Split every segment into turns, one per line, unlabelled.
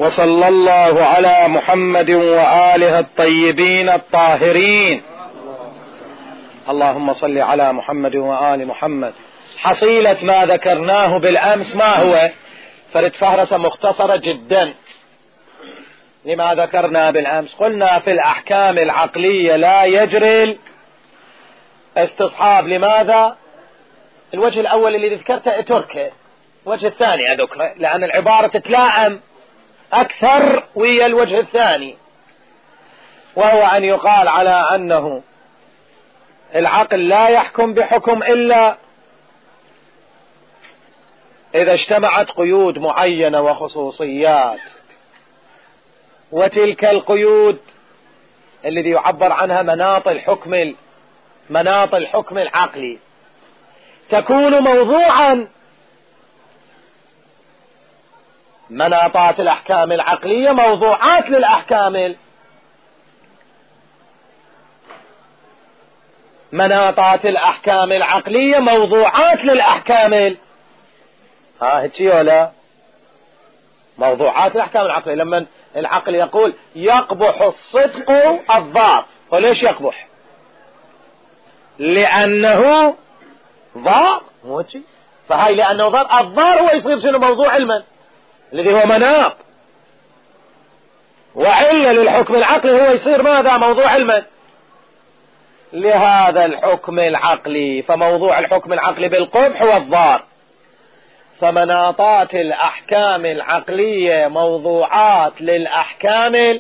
وصلى الله على محمد وآله الطيبين الطاهرين. اللهم صل على محمد وآل محمد. حصيلة ما ذكرناه بالأمس ما هو؟ فرد فهرسة مختصرة جدا لما ذكرنا بالأمس. قلنا في الأحكام العقلية لا يجري استصحاب. لماذا؟ الوجه الأول اللي ذكرته اتركه، الوجه الثاني أذكره، لأن العبارة تتلائم أكثر ويا الوجه الثاني، وهو أن يقال على أنه العقل لا يحكم بحكم إلا إذا اجتمعت قيود معينة وخصوصيات، وتلك القيود الذي يعبر عنها مناط الحكم العقلي تكون موضوعا. مناطات الأحكام العقلية موضوعات للأحكام مناطات الأحكام العقلية موضوعات للأحكام هيك ولا موضوعات الأحكام العقلية. لما العقل يقول يقبح الصدق الضار، وليش يقبح؟ لأنه ضار، فهاي لأنه ضار. الضار هو يصير شنو؟ موضوع علما الذي هو مناط، وعلة للحكم العقلي هو يصير ماذا؟ موضوع علما لهذا الحكم العقلي. فموضوع الحكم العقلي بالقبح هو الضار. فمناطات الأحكام العقلية موضوعات للأحكام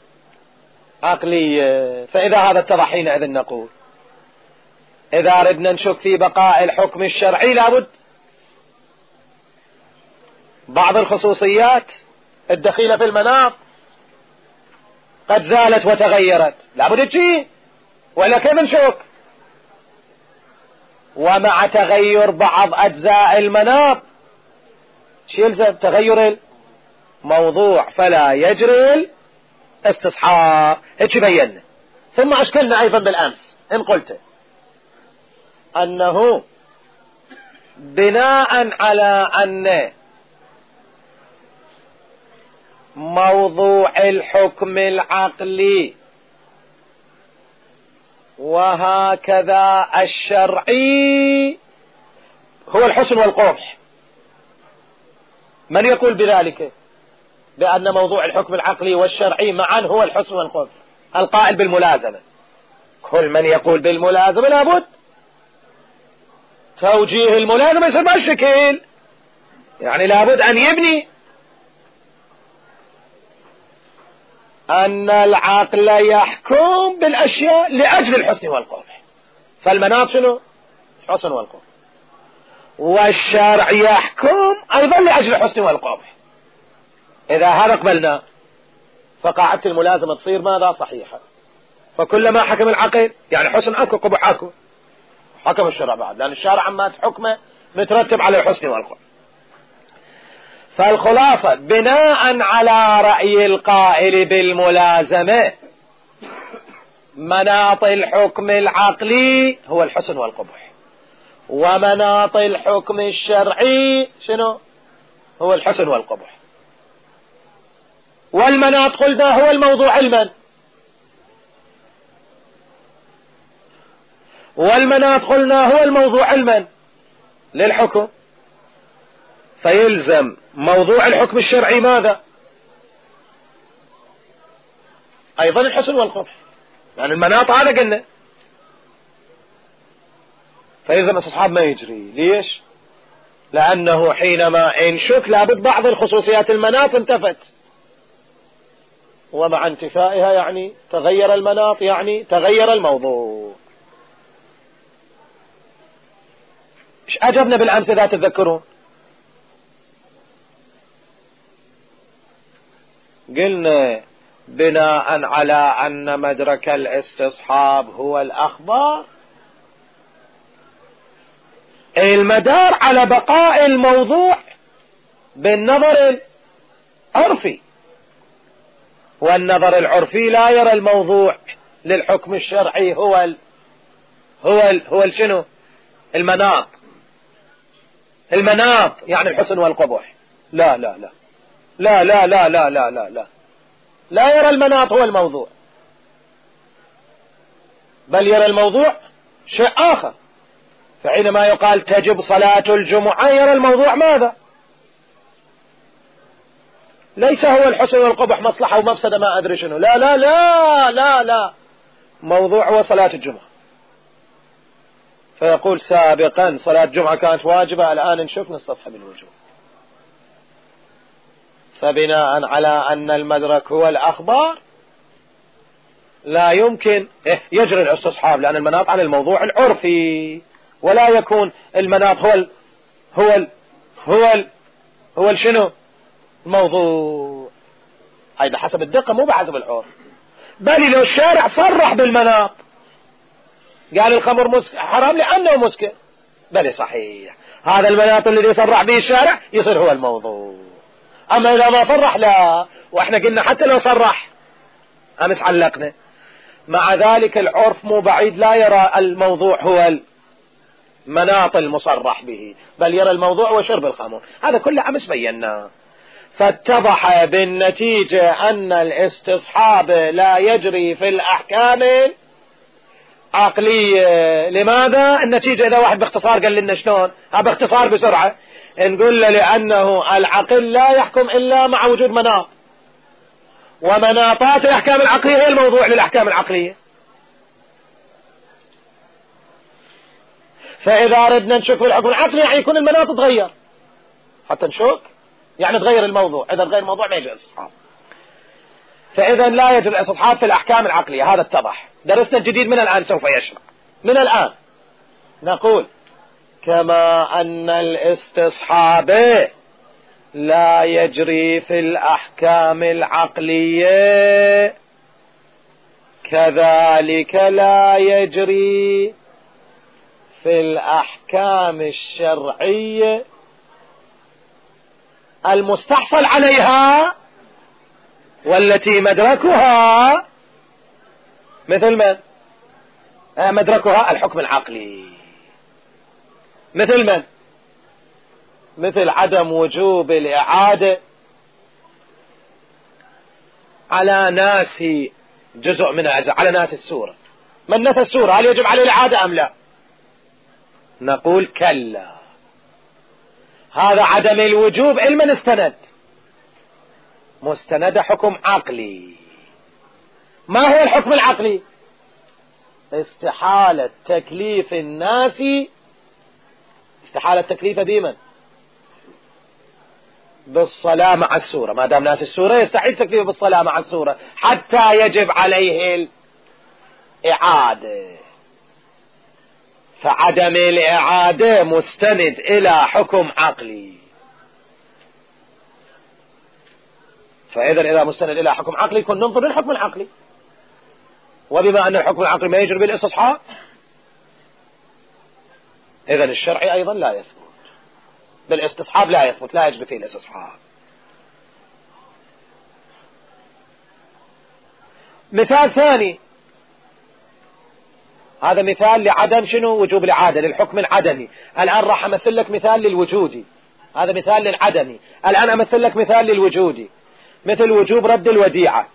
العقلية. فإذا هذا اتضح حينئذ نقول إذا ردنا نشك في بقاء الحكم الشرعي لابد بعض الخصوصيات الدخيلة في المناط قد زالت وتغيرت، لابد تجي، ولا كيف نشك؟ ومع تغير بعض أجزاء المناط شو يلزم؟ تغير الموضوع، فلا يجري الاستصحاب. هيك بينا. ثم أشكلنا أيضا بالأمس إن قلت أنه بناء على أن موضوع الحكم العقلي وهكذا الشرعي هو الحسن والقبح. من يقول بذلك؟ بأن موضوع الحكم العقلي والشرعي معا هو الحسن والقبح؟ القائل بالملازمة. كل من يقول بالملازمة لابد توجيه الملازمة يصير بالشكل، يعني لابد أن يبني أن العقل يحكم بالأشياء لأجل الحسن والقبح. فالمناط شنو؟ الحسن والقبح. والشرع يحكم أيضا لأجل الحسن والقبح. إذا هذا قبلنا فقاعدة الملازمة تصير ماذا؟ صحيحة. فكلما حكم العقل يعني حسن أكو قبح أكو، حكم الشرع بعد، لأن الشرع عما حكمه مترتب على الحسن والقبح. فالخلاصة بناء على رأي القائل بالملازمة مناط الحكم العقلي هو الحسن والقبح، ومناط الحكم الشرعي شنو؟ هو الحسن والقبح. والمناط قلنا هو الموضوع علما، والمناط قلنا هو الموضوع علما للحكم. فيلزم موضوع الحكم الشرعي ماذا؟ أيضا الحسن والقبح، يعني المناط هذا قلنا. فيلزم استصحاب ما يجري. ليش؟ لأنه حينما انشك لابد بعض الخصوصيات المناط انتفت، ومع انتفائها يعني تغير المناط، يعني تغير الموضوع. ايش أجبنا بالأمس إذا تتذكرون؟ قلنا بناء على أن مدرك الاستصحاب هو الأخبار، المدار على بقاء الموضوع بالنظر العرفي، والنظر العرفي لا يرى الموضوع للحكم الشرعي هو شنو؟ المناط يعني الحسن والقبح. لا لا لا، لا لا لا لا لا لا لا لا يرى المناط هو الموضوع، بل يرى الموضوع شيء آخر. فحينما يقال تجب صلاة الجمعة يرى الموضوع ماذا؟ ليس هو الحسن والقبح مصلحة ومفسدة ما أدري شنو، لا لا لا لا لا، موضوع هو صلاة الجمعة. فيقول سابقا صلاة الجمعة كانت واجبة، الآن نشوف نستصحب الوجوب. فبناء على أن المدرك هو الأخبار لا يمكن يجري الاستصحاب، لأن المناط عن الموضوع العرفي، ولا يكون المناط هو شنو الموضوع. هذا حسب الدقة مو بحسب العرف. بل لو الشارع صرح بالمناط قال الخمر حرام لأنه مسكر، بل صحيح هذا المناط الذي صرح به الشارع يصير هو الموضوع. أما إذا ما صرح لا، وإحنا قلنا حتى لو صرح أمس علقنا، مع ذلك العرف مو بعيد لا يرى الموضوع هو المناط المصرح به، بل يرى الموضوع هو شرب الخمر. هذا كله أمس بيناه. فاتضح بالنتيجة أن الاستصحاب لا يجري في الأحكام العقلية. لماذا؟ النتيجة إذا واحد باختصار قال لنا شلون، باختصار بسرعة نقول له لأنه العقل لا يحكم إلا مع وجود مناط، ومناطات الأحكام العقلية هي الموضوع للأحكام العقلية. فإذا أردنا نشك في الحكم العقلي يعني يكون المناط تغير، حتى نشك يعني تغير الموضوع، إذا تغير الموضوع ما يجري الاستصحاب. فإذا لا يجري الاستصحاب في الأحكام العقلية. هذا اتضح. درسنا الجديد من الآن سوف يشرح. من الآن نقول كما أن الاستصحاب لا يجري في الأحكام العقلية كذلك لا يجري في الأحكام الشرعية المستحصل عليها والتي مدركها مثل من؟ مدركها الحكم العقلي. مثل من؟ مثل عدم وجوب الإعادة على ناس جزء من أجزاء، على ناس السورة. من نسى السورة هل يجب عليه الإعادة أم لا؟ نقول كلا. هذا عدم الوجوب علما استند، مستند حكم عقلي. ما هو الحكم العقلي؟ استحالة تكليف الناس، استحالة تكليف بمن؟ بالصلاة مع السورة. ما دام ناس السورة يستحيل تكليفه بالصلاة مع السورة حتى يجب عليه الإعادة. فعدم الإعادة مستند إلى حكم عقلي. إذا مستند إلى حكم عقلي يكون ننظر للحكم العقلي، وبما أن الحكم العقلي ما يجري بالاستصحاب إذن الشرعي أيضا لا يثبت بالاستصحاب، لا يثبت، لا يجري فيه الاستصحاب. مثال ثاني، هذا مثال لعدم شنو؟ وجوب الإعادة للحكم العدمي. الآن راح أمثل لك مثال للوجودي، هذا مثال للعدمي. الآن أمثل لك مثال للوجودي، مثل وجوب رد الوديعة.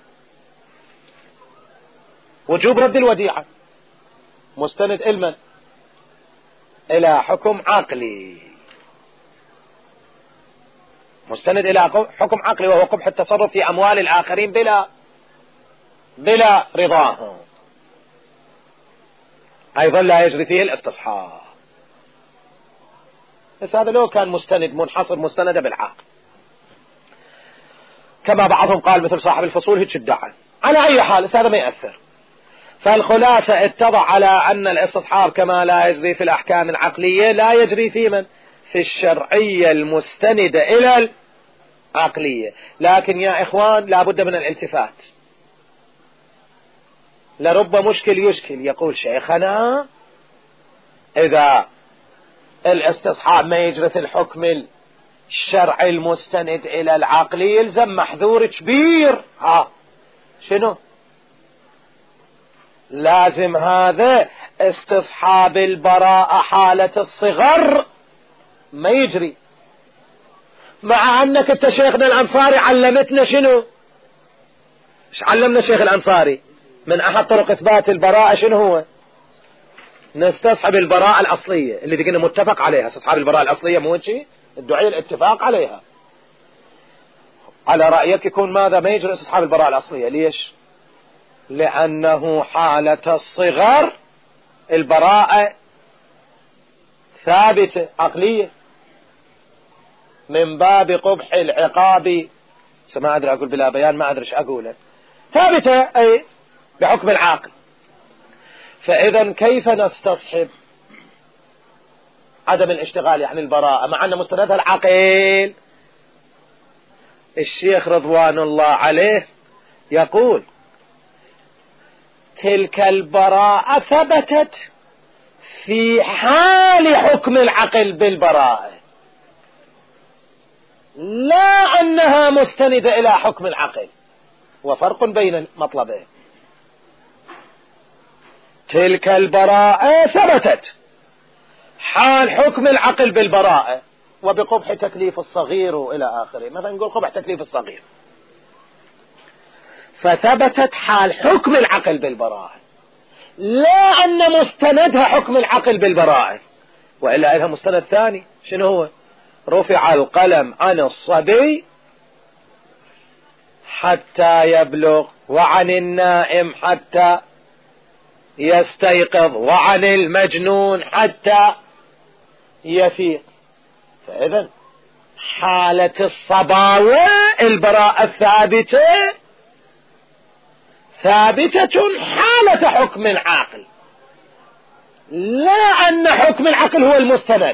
وجوب رد الوديعة مستند إلمن؟ إلى حكم عقلي، مستند إلى حكم عقلي، وهو قبح التصرف في أموال الآخرين بلا رضاهم. أيضا لا يجري فيه الاستصحاب. بس هذا لو كان مستند منحصر مستند بالعقل، كما بعضهم قال مثل صاحب الفصول هيك ادعى. على أي حال هذا ما يأثر. فالخلاصة اتضح على أن الاستصحاب كما لا يجري في الأحكام العقلية لا يجري في من؟ في الشرعية المستندة إلى العقلية. لكن يا إخوان لا بد من الالتفات، لرب مشكل يشكل. يقول شيخنا إذا الاستصحاب ما يجري في الحكم الشرعي المستند إلى العقلية يلزم محذور كبير. شنو؟ لازم هذا استصحاب البراءة حالة الصغر ما يجري، مع أنك أنت شيخنا الأنصاري علمتنا شنو؟ ايش علمنا الشيخ الأنصاري؟ من أحد طرق إثبات البراءة شنو هو؟ نستصحب البراءة الأصلية اللي قلنا متفق عليها. استصحاب البراءة الأصلية مو شيء الدعية الاتفاق عليها. على رأيك يكون ماذا؟ ما يجري استصحاب البراءة الأصلية. ليش؟ لأنه حالة الصغر البراءة ثابتة عقلية من باب قبح العقاب. ما أدري أقول بلا بيان، ما أدري ايش أقوله. ثابتة أي بحكم العاقل. فإذا كيف نستصحب عدم الاشتغال يعني البراءة مع أن مستندها العقل؟ الشيخ رضوان الله عليه يقول تلك البراءة ثبتت في حال حكم العقل بالبراءة، لا أنها مستندة إلى حكم العقل، وفرق بين المطلبين. تلك البراءة ثبتت حال حكم العقل بالبراءة وبقبح تكليف الصغير إلى آخره. مثلا نقول قبح تكليف الصغير، فثبتت حال حكم العقل بالبراءة، لا أن مستندها حكم العقل بالبراءة، وإلا لها مستند ثاني. شنو هو؟ رفع القلم عن الصبي حتى يبلغ، وعن النائم حتى يستيقظ، وعن المجنون حتى يفيق. فإذا حالة الصباوة البراءة ثابتة حالة حكم العقل، لا أن حكم العقل هو المستند.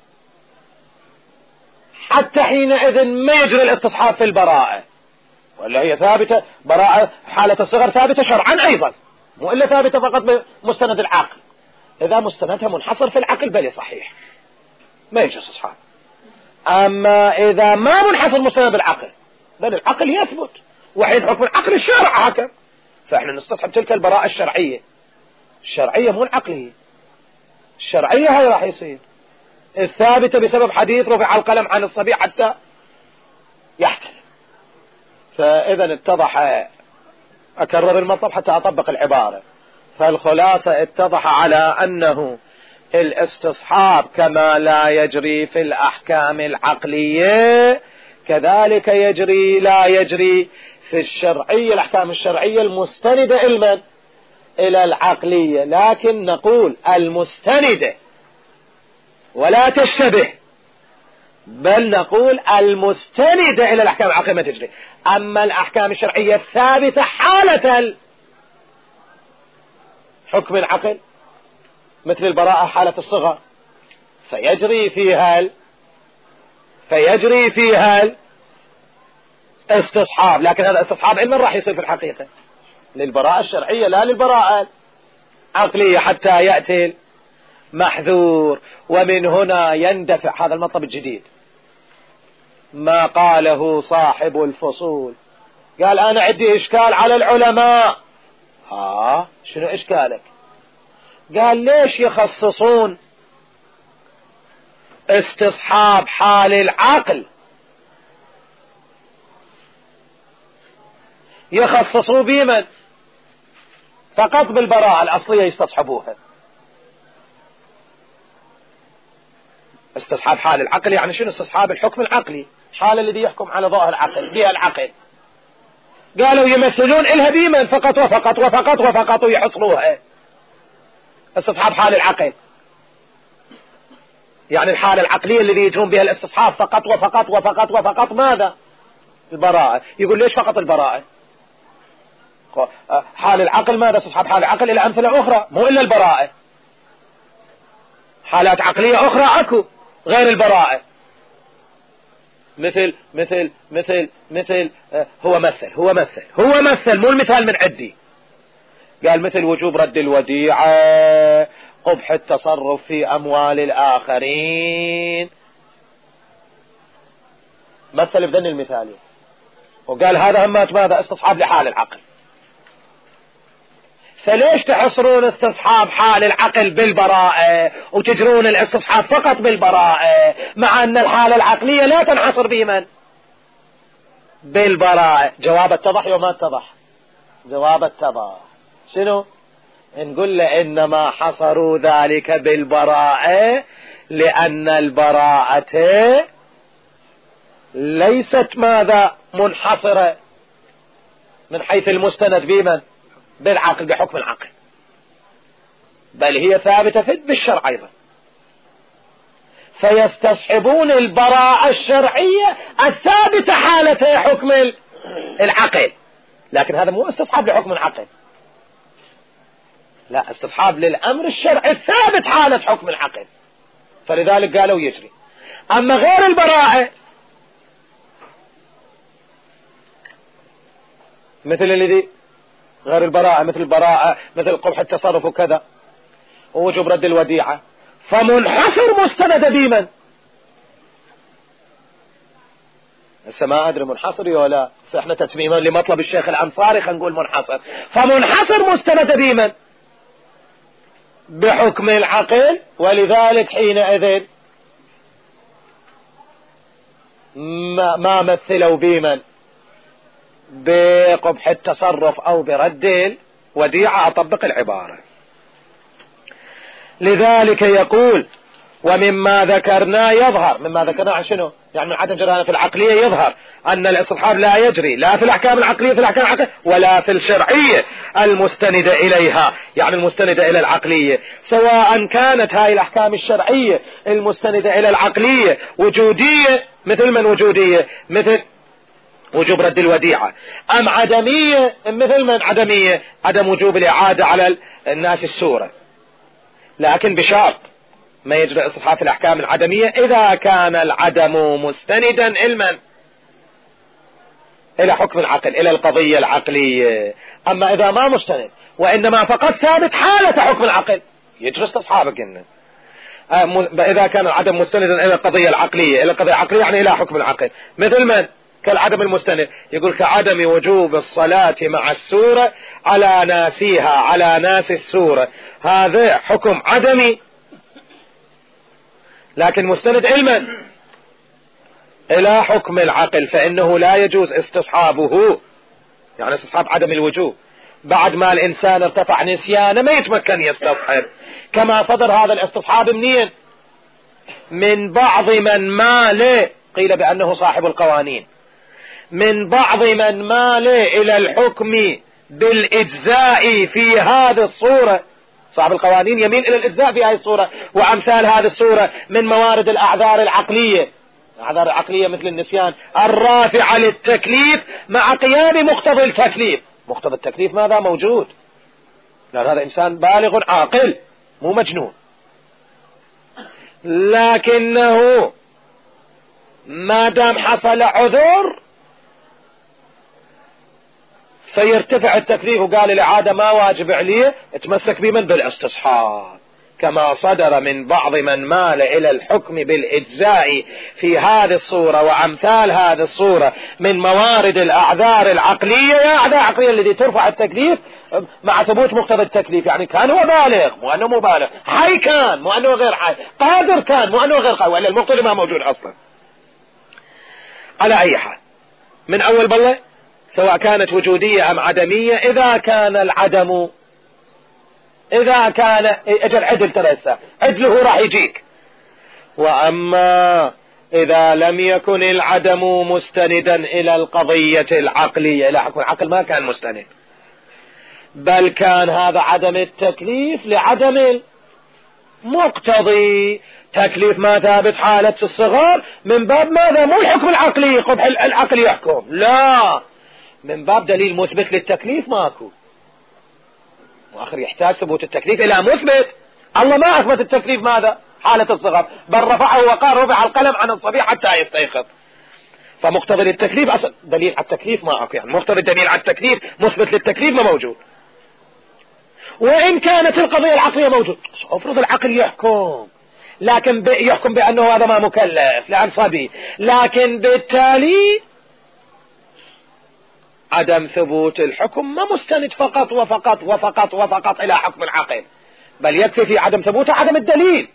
حتى حينئذ ما يجري الاستصحاب في البراءة، ولا هي ثابتة براءة حالة الصغر ثابتة شرعا أيضا، مو إلا ثابتة فقط بمستند العقل. إذا مستندها منحصر في العقل بل صحيح ما يجري استصحاب. أما إذا ما منحصر مستند العقل بل العقل يثبت، وحين حكم العقل الشرع هكذا، فإحنا نستصحب تلك البراءة الشرعية. الشرعية مو العقلية، الشرعية هاي راح يصير الثابتة بسبب حديث رفع القلم عن الصبي حتى يحتلم. فإذا اتضح، أكرر المطلب حتى أطبق العبارة، فالخلاصة اتضح على أنه الاستصحاب كما لا يجري في الأحكام العقلية كذلك لا يجري في الشرعية، الأحكام الشرعية المستندة إلى العقلية. لكن نقول المستندة ولا تشتبه، بل نقول المستندة إلى الأحكام العقلية ما تجري. أما الأحكام الشرعية الثابتة حالة حكم العقل مثل البراءة حالة الصغر فيجري فيها استصحاب. لكن هذا استصحاب علما راح يصير في الحقيقة للبراءة الشرعية لا للبراءة العقلية حتى يأتي المحذور. ومن هنا يندفع هذا المطلب الجديد ما قاله صاحب الفصول، قال أنا عندي إشكال على العلماء. شنو إشكالك؟ قال ليش يخصصون استصحاب حال العقل، يخصصوا بمن؟ فقط بالبراءة الأصلية يستصحبوها. استصحاب حال العقل يعني شنو؟ استصحاب الحكم العقلي، حال الذي يحكم على ضوء العقل بها العقل. قالوا يمثلون إلها بمن؟ فقط وفقط وفقط وفقط ويحصروها. استصحاب حال العقل يعني الحالة العقلية الذي يجرون بها الاستصحاب فقط وفقط وفقط وفقط ماذا؟ البراءة. يقول ليش فقط البراءة؟ حال العقل ماذا؟ استصحاب حال العقل إلى أمثلة أخرى مو إلا البراءة. حالات عقلية أخرى أكو غير البراءة، مثل مثل مثل مثل هو مثل مو المثال من عدي. قال مثل وجوب رد الوديعة، قبح التصرف في أموال الآخرين، مثل بذن المثالين، وقال هذا همات ماذا؟ استصحاب لحال العقل. فليش تحصرون استصحاب حال العقل بالبراءة وتجرون الاستصحاب فقط بالبراءة، مع أن الحالة العقلية لا تنحصر بمن؟ بالبراءة. جواب اتضح وما اتضح؟ جواب اتضح. شنو؟ نقول له إنما حصروا ذلك بالبراءة لأن البراءة ليست ماذا؟ منحصرة من حيث المستند بمن؟ بالعقل، بحكم العقل، بل هي ثابتة بالشرع أيضا، فيستصحبون البراءة الشرعية الثابتة حالة حكم العقل، لكن هذا مو استصحاب لحكم العقل، لا، استصحاب للأمر الشرعي الثابت حالة حكم العقل، فلذلك قالوا يجري. أما غير البراءة مثل الذي غير البراءة، مثل البراءة، مثل قبح التصرف وكذا ووجوب رد الوديعة، فمنحصر مستند بمن؟ هسه ما أدري منحصر ولا، فإحنا تتميما لمطلب الشيخ الأنصاري خلينا نقول منحصر، فمنحصر مستند بمن؟ بحكم العقل، ولذلك حينئذ ما مثلوا بمن؟ بقبح التصرف أو برد الوديعة. أطبق العبارة. لذلك يقول ومما ذكرنا يظهر، مما ذكرنا عن شنو؟ يعني من عدم جريانه في العقلية يظهر أن الاستصحاب لا يجري لا في الأحكام العقلية في الأحكام العقلية ولا في الشرعية المستندة إليها، يعني المستندة إلى العقلية، سواء كانت هاي الأحكام الشرعية المستندة إلى العقلية وجودية مثل من وجودية؟ مثل وجوب رد الوديعة، أم عدمية مثل من عدمية؟ عدم وجوب الإعادة على الناس السورة، لكن بشرط ما يجري استصحاب في الأحكام العدمية إذا كان العدم مستندا إلى حكم العقل، إلى القضية العقلية. أما إذا ما مستند وإنما فقط ثابت حالة حكم العقل يجري استصحابه. قلنا إذا كان العدم مستندا إلى القضية العقلية، إلى القضية العقلية يعني إلى حكم العقل، مثل من؟ كالعدم المستند، يقول كعدم وجوب الصلاة مع السورة على ناسيها، على ناس السورة، هذا حكم عدمي لكن مستند علما إلى حكم العقل، فإنه لا يجوز استصحابه، يعني استصحاب عدم الوجوب بعد ما الإنسان ارتفع نسيانه ما يتمكن يستصحب، كما صدر هذا الاستصحاب منين؟ من بعض من مال، قيل بأنه صاحب القوانين، من بعض من مال إلى الحكم بالإجزاء في هذه الصورة، صاحب القوانين يميل إلى الإجزاء في هذه الصورة وأمثال هذه الصورة من موارد الأعذار العقلية، الأعذار العقلية مثل النسيان الرافعة للتكليف مع قيام مقتضى التكليف. مقتضى التكليف ماذا موجود؟ لأن هذا إنسان بالغ عاقل مو مجنون، لكنه ما دام حصل عذر فيرتفع التكليف وقال الإعادة ما واجب عليه، اتمسك بمن؟ بالاستصحاب، كما صدر من بعض من مال إلى الحكم بالإجزاء في هذه الصورة وأمثال هذه الصورة من موارد الأعذار العقلية، يا أعذار عقلية التي ترفع التكليف مع ثبوت مقتضى التكليف، يعني كان هو بالغ مو أنه مبالغ، حي كان مو أنه غير حي، قادر كان مو أنه غير قادر، وإلا المقتضى ما موجود أصلا. على أي حال من أول بالله سواء كانت وجودية أم عدمية، إذا كان العدم، إذا كان أجل عدل ترسى عدله راح يجيك، وأما إذا لم يكن العدم مستندا إلى القضية العقلية إلى حكم العقل ما كان مستند، بل كان هذا عدم التكليف لعدم مقتضي، تكليف ما ثابت حالة الصغار من باب ماذا؟ مو الحكم العقلي قبح العقل يحكم، لا، من باب دليل مثبت للتكليف ماكو، وآخر يحتاج ثبوت التكليف إلى مثبت. الله ما أثبت التكليف ماذا؟ حالة الصغر، بل رفعه وقال رفع القلم عن الصبي حتى يستيقظ، فمقتضي للتكليف أصلا دليل على التكليف ما أكو، يعني مقتضي الدليل على التكليف مثبت للتكليف ما موجود. وإن كانت القضية العقلية موجود، افرض العقل يحكم، لكن يحكم بأنه هذا ما مكلف لأن صبي، لكن بالتالي عدم ثبوت الحكم ما مستند فقط وفقط وفقط وفقط إلى حكم العقل، بل يكفي في عدم ثبوته عدم الدليل.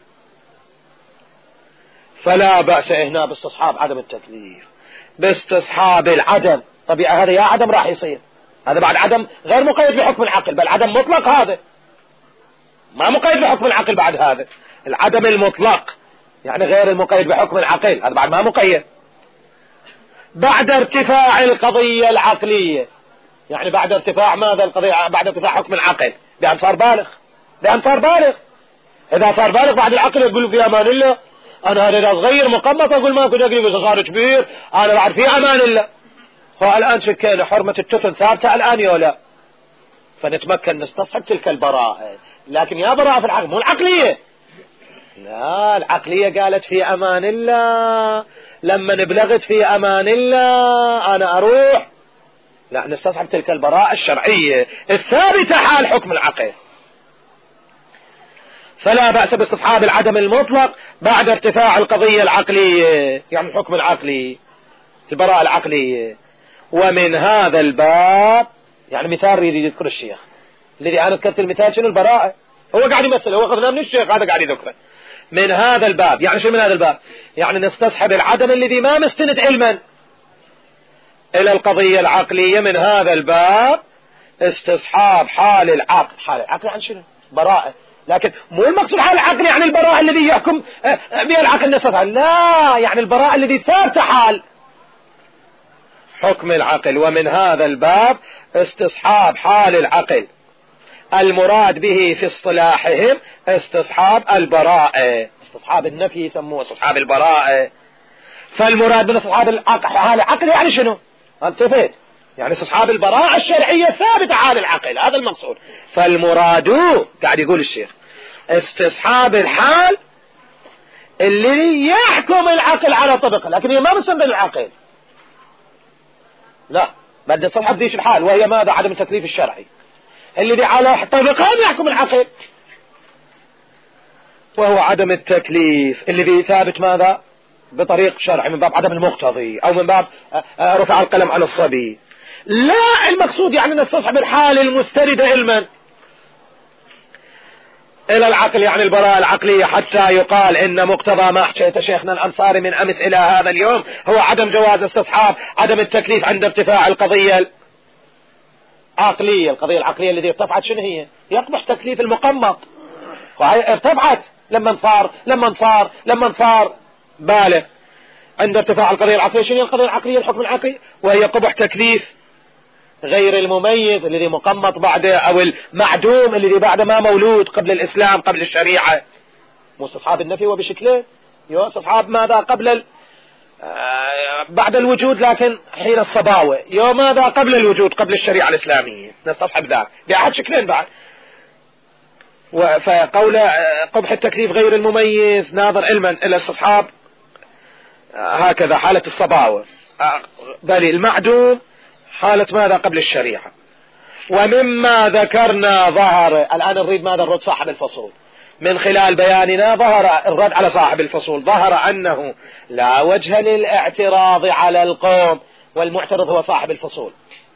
فلا بأس هنا باستصحاب عدم التكليف، باستصحاب العدم. طبيعي هذا يا عدم راح يصير، هذا بعد عدم غير مقيد بحكم العقل، بل عدم مطلق، هذا ما مقيد بحكم العقل. بعد هذا العدم المطلق يعني غير المقيد بحكم العقل، هذا بعد ما مقيد. بعد ارتفاع القضية العقلية، يعني بعد ارتفاع ماذا القضية؟ بعد ارتفاع حكم العقل، بأن صار بالغ، بأن صار بالغ. إذا صار بالغ بعد العقل يقول في أمان الله، أنا هذا صغير مقمط أقول ما كنت أقريب، إذا صار كبير أنا بعد في أمان الله. فالآن شكينا حرمة التتن ثابتة الآن يولا، فنتمكن نستصحب تلك البراءة. لكن يا براءة في العقل مو العقلية، لا العقلية قالت في أمان الله، لما نبلغت في أمان الله أنا أروح، لا نستصحب تلك البراءة الشرعية الثابتة حال حكم العقل. فلا بأس باستصحاب العدم المطلق بعد ارتفاع القضية العقلية، يعني الحكم العقلي، البراءة العقلية. ومن هذا الباب يعني مثال يريد يذكر الشيخ الذي أنا ذكرت المثال شنو البراءة، هو قاعد يمثل، هو أخذنا من الشيخ هذا قاعد يذكره. من هذا الباب يعني شو من هذا الباب؟ يعني نستصحب العدم الذي ما مستند علما إلى القضية العقلية. من هذا الباب استصحاب حال العقل. حال العقل عن شنو؟ براءة، لكن مو المقصود حال العقل يعني البراءة الذي يحكم بها العقل نستصحب، لا، يعني البراءة الذي ثابت حال حكم العقل. ومن هذا الباب استصحاب حال العقل المراد به في اصطلاحهم استصحاب البراءة. استصحاب النفي يسموه استصحاب البراءة. فالمراد من استصحاب العقل حال العقل يعني شنو؟ انتفيت يعني استصحاب البراءة الشرعية ثابتة حال العقل، هذا المقصود. فالمراد قاعد يقول الشيخ استصحاب الحال اللي يحكم العقل على طبقه، لكن هي ما مستند العقل، لا، بدي استصحب ذيش الحال وهي ماذا؟ عدم التكليف الشرعي الذي على طبقان يحكم العقل، وهو عدم التكليف الذي ثابت ماذا؟ بطريق شرعي، من باب عدم المقتضي أو من باب رفع القلم عن الصبي. لا، المقصود يعني نستصحب الحال المستندة علما إلى العقل، يعني البراءة العقلية، حتى يقال إن مقتضى ما حكيت شيخنا الأنصاري من أمس إلى هذا اليوم هو عدم جواز استصحاب عدم التكليف عند ارتفاع القضية العقلية. القضية العقلية التي ارتفعت شنو هي؟ يقبح تكليف المقمط، وهي ارتفعت لما صار بالغ. عند ارتفاع القضية العقلية شنو القضية العقلية؟ الحكم العقلي، وهي قبح تكليف غير المميز الذي مقمط بعده، أو المعدوم الذي بعد ما مولود قبل الإسلام قبل الشريعة. مو استصحاب النفي وبشكله، استصحاب ماذا؟ قبل بعد الوجود لكن حين الصباوة، يوم ماذا؟ قبل الوجود قبل الشريعة الإسلامية، نستصحب ذاك بأحد شكلين بعد. فقول قبح التكليف غير المميز ناظر علما إلى استصحاب هكذا حالة الصباوة، بل المعدوم حالة ماذا؟ قبل الشريعة. ومما ذكرنا ظهر، الآن نريد ماذا؟ نرد صاحب الفصول. من خلال بياننا ظهر الرد على صاحب الفصول، ظهر أنه لا وجه للاعتراض على القوم، والمعترض هو صاحب الفصول.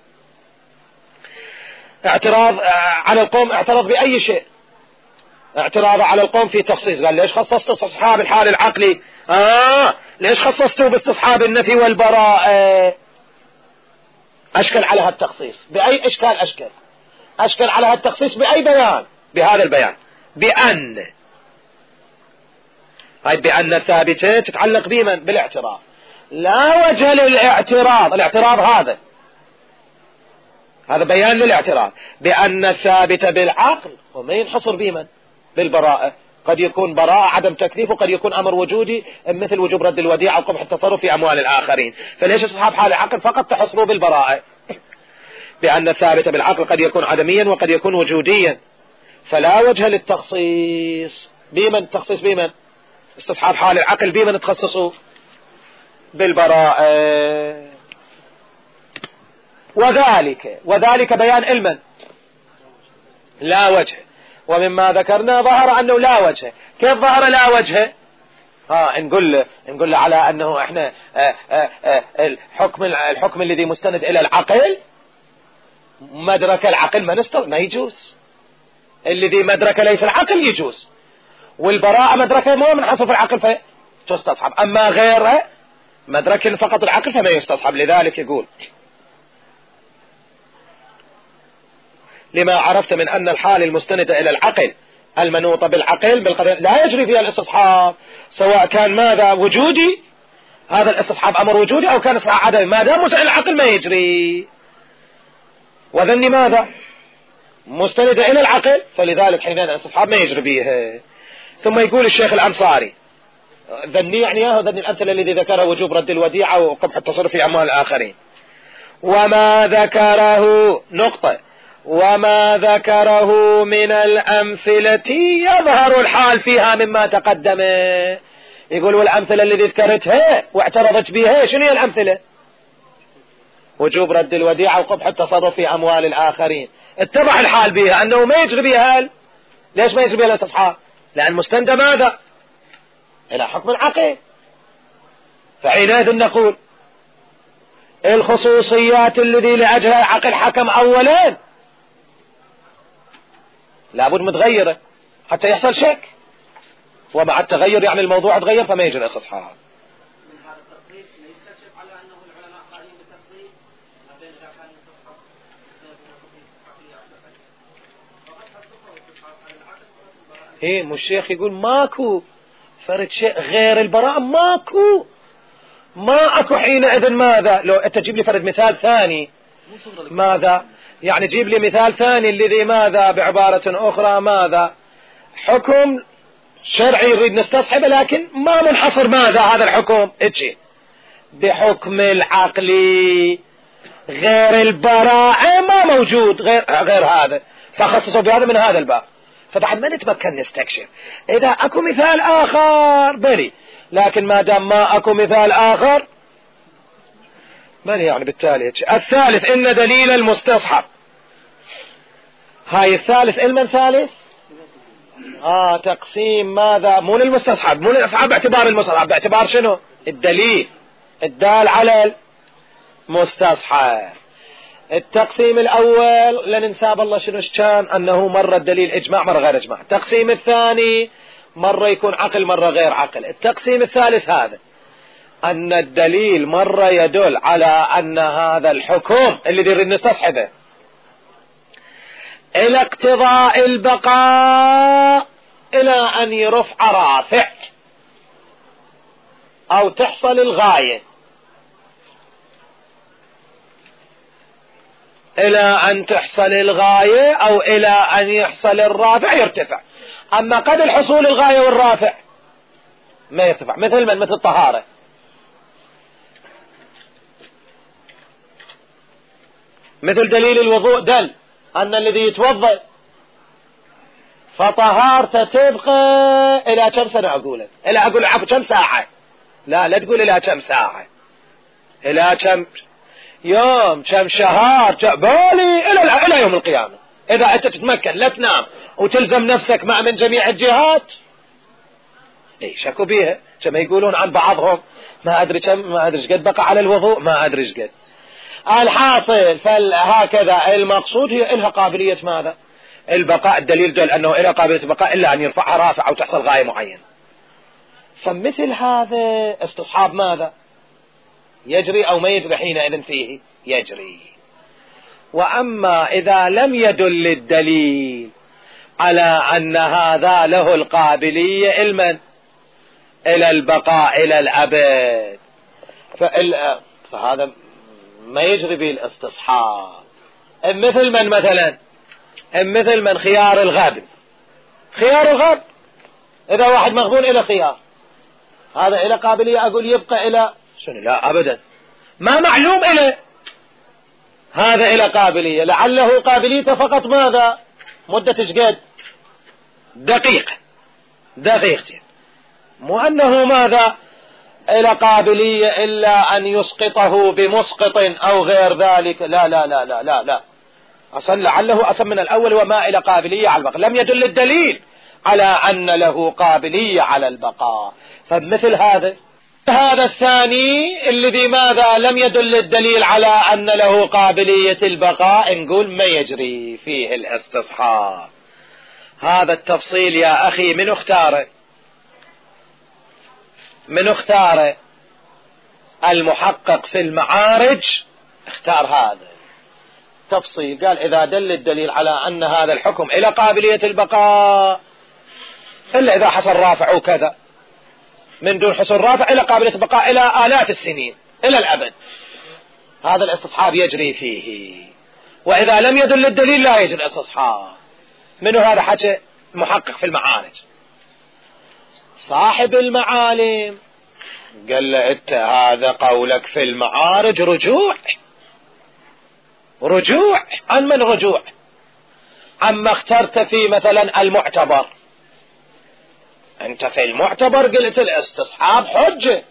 اعتراض على القوم، اعترض بأي شيء؟ اعتراض على القوم في تخصيص، قال ليش خصصت استصحاب الحال العقلي؟ ليش خصصته باستصحاب النفي والبراءة؟ أشكل على هالتخصيص بأي إشكال؟ أشكل على هالتخصيص بأي بيان؟ بهذا البيان، بأن الثابتة تتعلق بمن؟ بالاعتراض. لا وجه للاعتراض، الاعتراض هذا بيان للاعتراض بأن الثابت بالعقل وما ينحصر بمن؟ بالبراءة. قد يكون براءة عدم تكليف، وقد يكون أمر وجودي مثل وجوب رد الوديعة أو قبح التصرف في أموال الآخرين. فليش أصحاب حال العقل فقط تحصروا بالبراءة؟ بأن الثابت بالعقل قد يكون عدميا وقد يكون وجوديا، فلا وجه للتخصيص. بمن تخصيص؟ بمن؟ استصحاب حال العقل بمن تخصصوا؟ بالبراءة. وذلك بيان علما لا وجه. ومما ذكرنا ظهر أنه لا وجه. كيف ظهر لا وجه؟ نقول له على أنه احنا الحكم الذي مستند إلى العقل مدرك العقل ما يجوز. الذي مدرك ليس العقل يجوز، والبراءة مدركه مو من حصف العقل فتستصحب، أما غيره مدرك فقط العقل فما يستصحب. لذلك يقول لما عرفت من أن الحال المستندة إلى العقل المنوطة بالعقل لا يجري فيها الاستصحاب، سواء كان ماذا وجودي، هذا الاستصحاب أمر وجودي، أو كان استصحاب عدمي، ما دام مسألة العقل ما يجري. وذني ماذا مستندة إلى العقل، فلذلك حين الاستصحاب ما يجري به. ثم يقول الشيخ الأنصاري ذني يعني ذني الأمثلة الذي ذكره وجوب رد الوديعة وقبح التصرف في أموال الآخرين. وما ذكره نقطة وما ذكره من الأمثلة يظهر الحال فيها مما تقدم. يقول والأمثلة الذي ذكرتها واعترضت بها شنو هي الأمثلة؟ وجوب رد الوديعة وقبح التصرف في أموال الآخرين، اتضح الحال بها أنه ما يجري بها. ليش ما يجري بها الاستصحاب؟ لأن مستند ماذا إلى حكم العقل. فحينئذ نقول الخصوصيات الذي لأجلها العقل حكم أولا لابد متغيرة حتى يحصل شك، ومع التغير يعني الموضوع تغير فما يجري الاستصحاب.
من هذا التصريف يستكشف على أنه العلماء قائلين بالتصريف ما بين إذا كان الاستصحاب فقد تصرف الاستصحاب على العقل.
مش الشيخ يقول ماكو فرد شيء غير البراءة، ما اكو حينئذ ماذا. لو انت تجيب لي فرد مثال ثاني ماذا، يعني جيب لي مثال ثاني الذي ماذا بعبارة اخرى ماذا حكم شرعي يريد نستصحبه لكن ما منحصر ماذا هذا الحكم اجي بحكم العقلي غير البراءة ما موجود غير هذا، فخصصوا بهذا من هذا الباب. فبعد ما نتمكن نستكشف إذا أكو مثال آخر بلي، لكن ما دام ما أكو مثال آخر بلي يعني بالتالي. الثالث إن دليل المستصحب، هاي الثالث المن ثالث تقسيم ماذا مو للمستصحب، مو للأصحاب باعتبار المستصحب، باعتبار شنو الدليل الدال على المستصحب. التقسيم الأول لننساب الله شنو كان أنه مرة الدليل إجماع مرة غير إجماع. التقسيم الثاني مرة يكون عقل مرة غير عقل. التقسيم الثالث هذا أن الدليل مرة يدل على أن هذا الحكم اللي يريد نستصحبه إلى اقتضاء البقاء إلى أن يرفع رافع أو تحصل الغاية، إلى أن تحصل الغاية أو إلى أن يحصل الرافع يرتفع. أما قد الحصول الغاية والرافع ما يرتفع. مثل الطهارة، مثل دليل الوضوء دل أن الذي يتوضأ فطهارته تبقى إلى كم سنة أقول كم ساعة، لا تقول إلى كم ساعة، إلى كم يوم كم شهر بالي إلى يوم القيامة. إذا أنت تتمكن لا تنام وتلزم نفسك مع من جميع الجهات شكوا بيها كما يقولون عن بعضهم ما أدري قد بقى على الوضوء ما أدري قد. الحاصل فهكذا المقصود هي إلها قابلية ماذا البقاء. الدليل دل أنه إلها قابلية البقاء إلا أن يرفعها رافع أو تحصل غاية معينة. فمثل هذا استصحاب ماذا يجري أو ما يجري حينئذ فيه يجري. وأما إذا لم يدل الدليل على أن هذا له القابلية إلى البقاء إلى الأبد فهذا ما يجري به الاستصحاب. مثل من خيار الغبن. إذا واحد مغبون إلى خيار هذا إلى قابلية أقول يبقى إلى شنو؟ لا أبدا، ما معلوم إلى هذا إلى قابلية، لعله قابليته فقط ماذا مدة شقد دقيقتين، مو أنه ماذا إلى قابلية إلا أن يسقطه بمسقط أو غير ذلك. لا لا لا لا لا لا أصلا لعله أصلا من الأول وما إلى قابلية على البقاء، لم يدل الدليل على أن له قابلية على البقاء. فمثل هذا هذا الثاني الذي ماذا لم يدل الدليل على أن له قابلية البقاء، نقول ما يجري فيه الاستصحاب. هذا التفصيل يا أخي من اختاره المحقق في المعارج، اختار هذا تفصيل، قال إذا دل الدليل على أن هذا الحكم إلى قابلية البقاء إلا إذا حصل رافع وكذا، من دون حصول رافع إلى قابلية البقاء إلى آلاف السنين إلى الأبد، هذا الاستصحاب يجري فيه. وإذا لم يدل الدليل لا يجري الاستصحاب. منه هذا حكي محقق في المعارج. صاحب المعالم قال له أنت هذا قولك في المعارج رجوع عن من رجوع؟ عما اخترت في مثلا المعتبر. أنت في المعتبر قلت الاستصحاب حجة،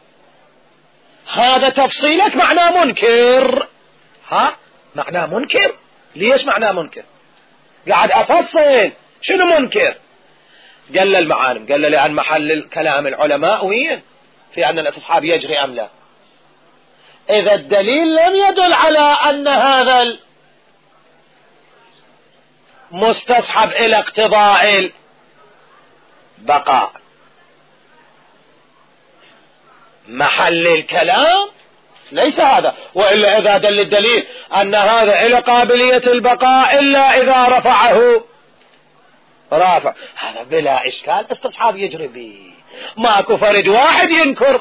هذا تفصيلك معناه منكر. معناه منكر؟ ليش معناه منكر؟ قاعد أفصل شنو منكر؟ قال له المعالم، قال له لأن محل كلام العلماء وين في أن الاستصحاب يجري أم لا. إذا الدليل لم يدل على أن هذا المستصحب إلى اقتضاء البقاء، محل الكلام ليس هذا. وإلا إذا دل الدليل أن هذا إلى قابلية البقاء إلا إذا رفعه رافع، هذا بلا إشكال استصحاب يجري به، ماكو فرد واحد ينكر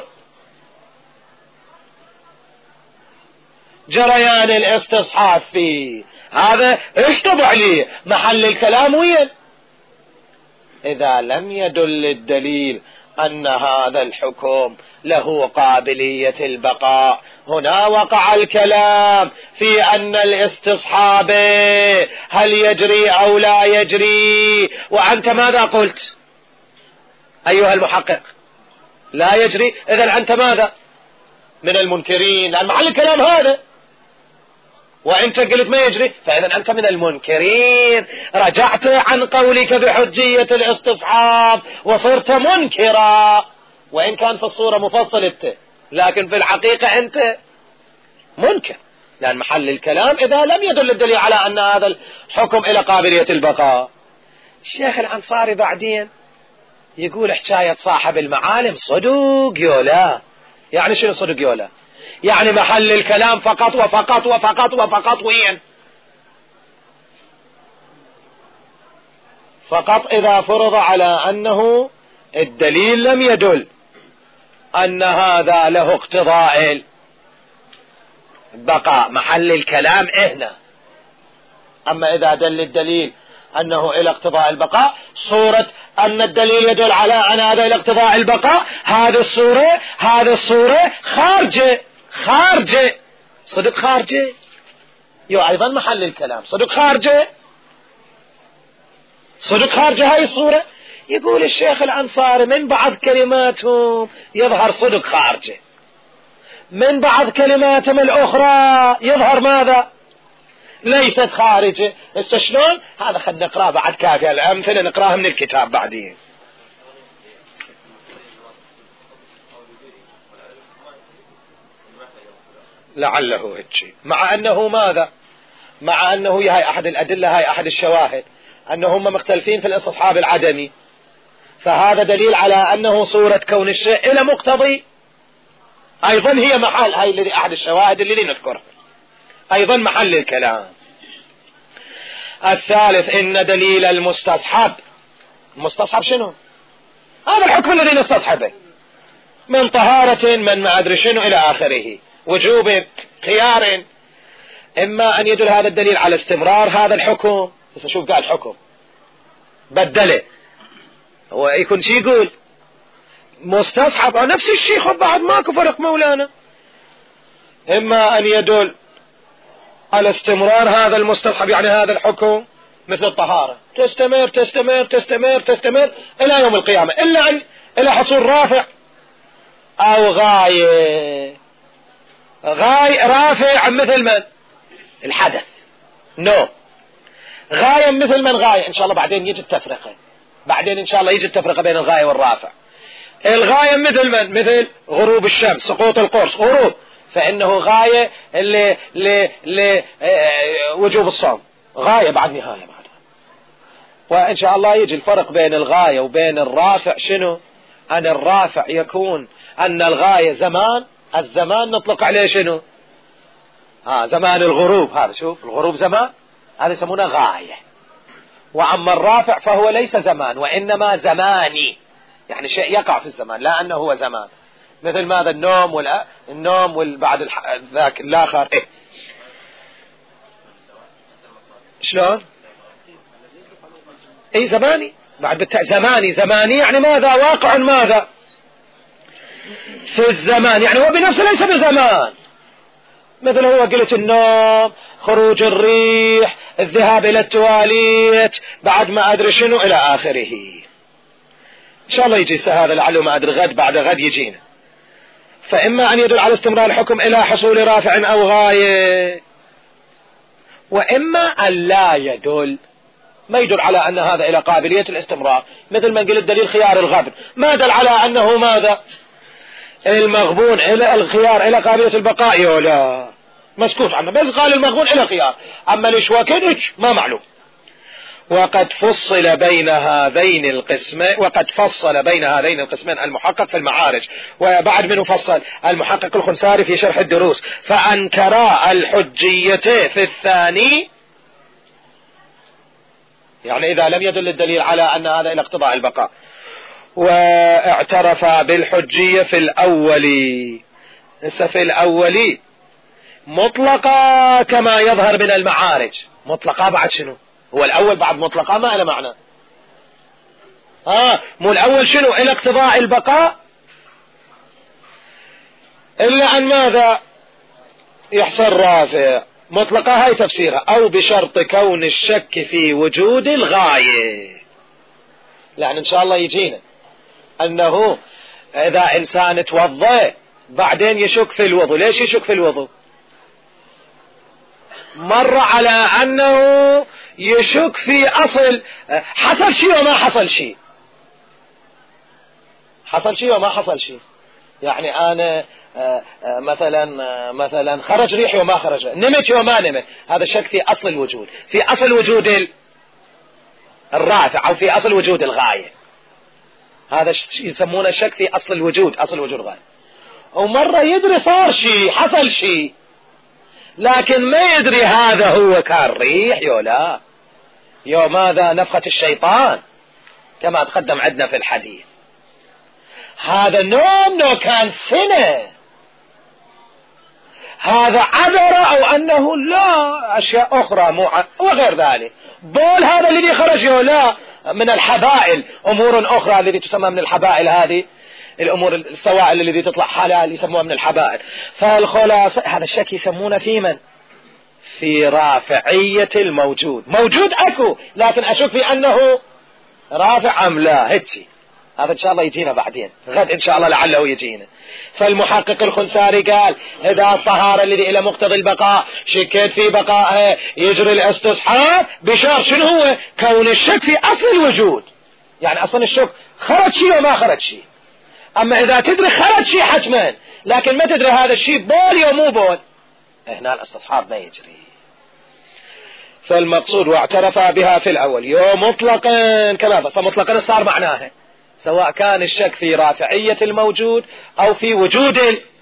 جريان الاستصحاب فيه. هذا ايش طبع لي محل الكلام وين؟ إذا لم يدل الدليل أن هذا الحكم له قابلية البقاء، هنا وقع الكلام في أن الاستصحاب هل يجري أو لا يجري. وأنت ماذا قلت أيها المحقق؟ لا يجري. إذن أنت ماذا؟ من المنكرين، لأن محل الكلام هذا. وأنت قلت ما يجري، فإذا أنت من المنكرين، رجعت عن قولك بحجية الاستصحاب وصرت منكرا، وإن كان في الصورة مفصل لكن في الحقيقة أنت منكر، لأن محل الكلام إذا لم يدل الدليل على أن هذا الحكم إلى قابلية البقاء. الشيخ الأنصاري بعدين يقول حكاية صاحب المعالم صدق يولا. يعني شنو صدق يولا؟ يعني محل الكلام فقط وفقط وفقط وفقط وين؟ فقط إذا فرض على أنه الدليل لم يدل أن هذا له اقتضاء البقاء، محل الكلام هنا. أما إذا دل الدليل أنه إلى اقتضاء البقاء، صورة أن الدليل يدل على أن هذا إلى اقتضاء البقاء، هذه الصورة خارجة صدق خارجة. أيضا محل الكلام صدق خارجة هاي الصورة. يقول الشيخ الأنصاري من بعض كلماتهم يظهر صدق خارجة، من بعض كلماتهم الأخرى يظهر ماذا؟ ليست خارجة. شلون هذا؟ خلنا نقرأ بعد كافية الأمثلة، نقرأها من الكتاب بعدين. لعله هيك، مع أنه ماذا؟ مع أنه هاي أحد الأدلة، هاي أحد الشواهد أنهم مختلفين في الاستصحاب العدمي، فهذا دليل على أنه صورة كون الشيء إلى مقتضي. أيضا هي محل، هاي الذي أحد الشواهد اللي نذكرها، أيضا محل الكلام. الثالث إن دليل المستصحب شنو؟ هذا الحكم الذي نستصحبه من طهارة، من ما أدري شنو إلى آخره، وجوب، خيار. إما أن يدل هذا الدليل على استمرار هذا الحكم، بس شوف قال حكم بدله، هو يكون شي يقول مستصحب أو نفس الشيء، خب بعد ماكو فرق مولانا. إما أن يدل على استمرار هذا المستصحب، يعني هذا الحكم مثل الطهارة تستمر تستمر تستمر تستمر إلى يوم القيامة، إلا أن إلى حصول رافع أو غاية رافع مثل من؟ الحدث. غاية مثل من؟ غاية إن شاء الله بعدين يجي التفرقة، بعدين إن شاء الله يجي التفرقة بين الغاية والرافع. الغاية مثل من؟ مثل غروب الشمس، سقوط القرص، غروب، فإنه غاية لوجوب الصوم، غاية بعد نهاية بعدها. وإن شاء الله يجي الفرق بين الغاية وبين الرافع شنو؟ أن الرافع يكون أن الغاية زمان، الزمان نطلق عليه شنو؟ زمان الغروب، هذا شوف الغروب زمان، هذا يسمونه غاية. وأما الرافع فهو ليس زمان وإنما زماني، يعني شيء يقع في الزمان لا أنه هو زمان، مثل ماذا؟ النوم والبعد ذاك الآخر شلون؟ اي زماني، بعد زماني يعني ماذا؟ واقع ماذا؟ في الزمان، يعني هو بنفسه ليس بزمان، مثل هو قلت النوم، خروج الريح، الذهاب الى التواليت، بعد ما ادري شنو الى اخره. ان شاء الله يجي هذا لعله ما ادري غد بعد غد يجينا. فاما ان يدل على استمرار الحكم الى حصول رافع او غاية، واما ان لا يدل، ما يدل على ان هذا الى قابلية الاستمرار، مثل ما قلت دليل خيار الغبن ما دل على انه ماذا؟ المغبون الى الخيار الى قابلية البقاء ولا مسكوت عنه، بس قال المغبون الى خيار، اما الاشواكنج ما معلوم. وقد فصل بين هذين القسمين المحقق في المعارج، وبعد منه فصل المحقق الخنساري في شرح الدروس، فأنكرا الحجية في الثاني، يعني إذا لم يدل الدليل على أن هذا إلى اقتضاء البقاء، واعترف بالحجية في الأول مطلقة كما يظهر من المعارج. مطلقة بعد شنو؟ هو الأول بعد مطلقة ما إلى معنى، مو الأول شنو؟ إلى اقتضاء البقاء، إلا أن ماذا يحصل رافع. مطلقة هاي تفسيرها، أو بشرط كون الشك في وجود الغاية، لأن إن شاء الله يجينا أنه إذا إنسان توضأ بعدين يشك في الوضوء. ليش يشك في الوضوء؟ مر على أنه يشك في أصل، حصل شيء وما حصل شيء، حصل شيء وما حصل شيء، يعني أنا مثلا خرج ريحي وما خرج، نمت وما نمت، هذا شك في أصل الوجود، في أصل وجود الرافع أو في أصل وجود الغاية، هذا يسمونه شك في أصل الوجود، أصل وجود الغاية. ومرة يدري صار شيء، حصل شيء، لكن ما يدري هذا هو كان ريح يولا يوم ماذا نفخة الشيطان كما تقدم عندنا في الحديث، هذا نوم كان سنة، هذا عذر أو أنه لا أشياء أخرى وغير ذلك. بول هذا الذي خرج يولا من الحبائل، أمور أخرى التي تسمى من الحبائل، هذه الأمور السوائل التي تطلع حلال يسموها من الحبائل. فالخلاصة هذا الشك يسمونه في من؟ في رافعية الموجود. موجود أكو، لكن أشك في أنه رافع أم لا، هيك. هذا إن شاء الله يجينا بعدين غد إن شاء الله لعله يجينا. فالمحقق الخنساري قال إذا الطهارة الذي إلى مقتضى البقاء شكيت في بقائها يجري الاستصحاب بشرط شنو هو؟ كون الشك في أصل الوجود، يعني أصلا الشك خرج شيء وما خرج شيء. أما إذا تدري خرج شيء حتما لكن ما تدري هذا الشيء بول أو مو بول، هنا الاستصحاب ما يجري. فالمقصود واعترف بها في الأول يوم مطلقا كذا، فمطلقا صار معناها سواء كان الشك في رافعية الموجود أو في وجود